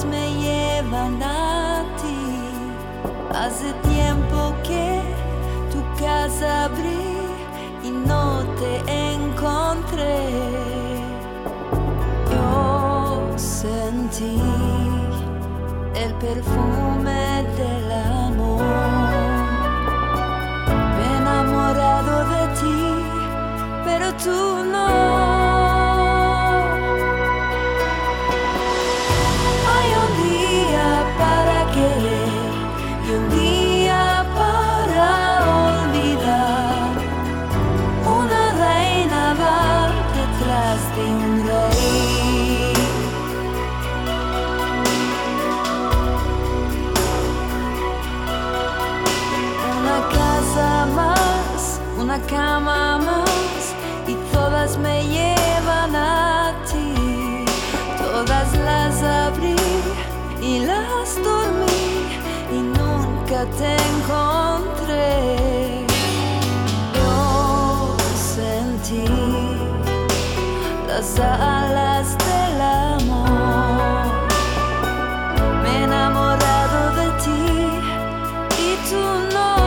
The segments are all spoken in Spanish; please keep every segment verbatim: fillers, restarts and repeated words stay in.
todas me llevan a ti. Hace tiempo que tu casa abrí y no te encontré. Yo sentí el perfume del amor. Me he enamorado de ti, pero tú no. Una cama más y todas me llevan a ti. Todas las abrí y las dormí y nunca te encontré. Yo sentí las alas del amor. Me he enamorado de ti y tú no.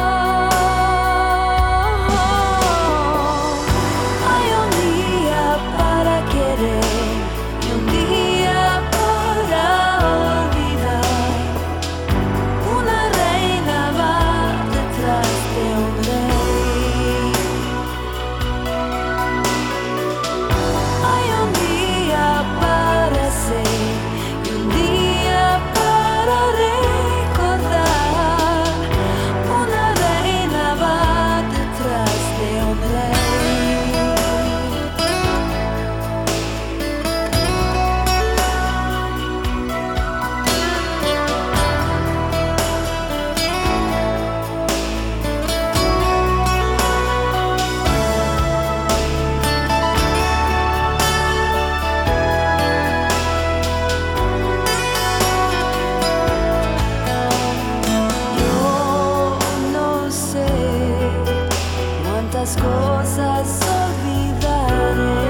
Las cosas olvidaré,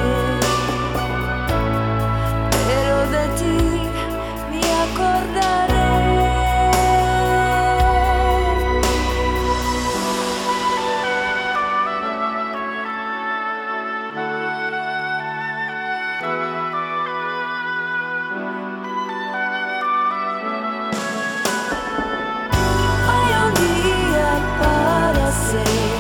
pero de ti me acordaré. Hay un día para ser